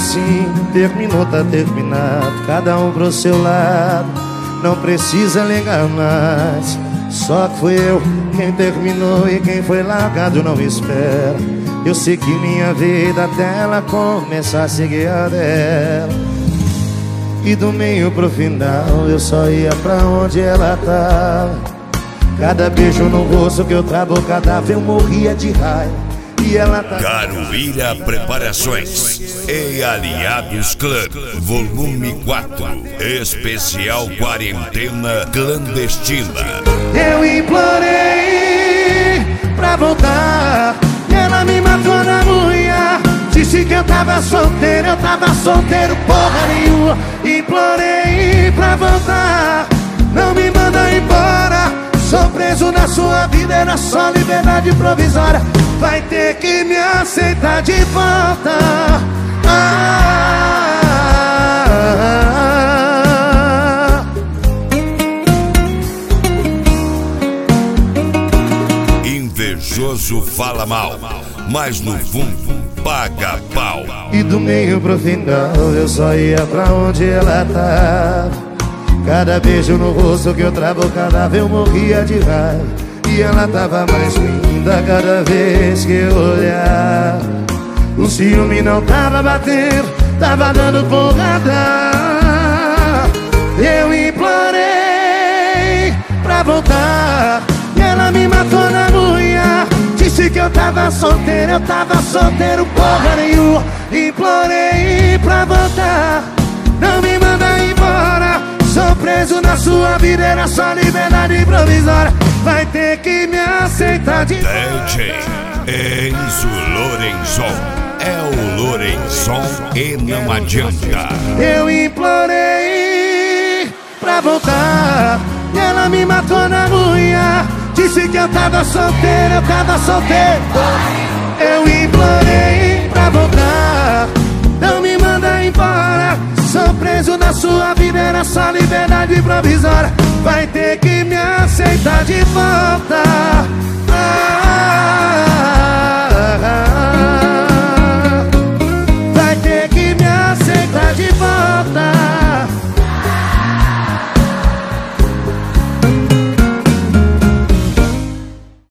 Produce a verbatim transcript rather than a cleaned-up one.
assim, terminou, tá terminado, cada um pro seu lado, não precisa ligar mais. Só que fui eu quem terminou e quem foi largado não espera. Eu segui minha vida até ela começar a seguir a dela. E do meio pro final eu só ia pra onde ela tava. Cada beijo no rosto que eu travo, cada vez eu morria de raiva. E ela tá... Caruíra Preparações e Aliados Clã, volume quatro, especial quarentena clandestina. Eu implorei pra voltar e ela me matou na unha. Disse que eu tava solteiro, eu tava solteiro porra nenhuma. Implorei pra voltar, não me manda embora. Sou preso na sua vida, era só liberdade provisória. Vai ter que me aceitar de volta. Ah, Invejoso fala mal, mas no fundo paga pau. E do meio pro final eu só ia pra onde ela tava. Cada beijo no rosto que eu travo, cada vez eu morria de raiva. E ela tava mais linda cada vez que eu olhava. O ciúme não tava batendo, tava dando porrada. Eu implorei pra voltar e ela me matou na unha. Disse que eu tava solteiro, eu tava solteiro porra nenhuma. Implorei pra voltar, não me manda embora. Sou preso na sua vida, era só liberdade provisória. Vai ter que me aceitar de D J Enzo Lorenzon, é o Lorenzon e não adianta. Eu implorei pra voltar e ela me matou na unha. Disse que eu tava solteiro, eu tava solteiro. Eu implorei pra voltar, não me manda embora. Sou preso na sua vida, era só liberdade provisória. Vai ter que me aceitar de volta.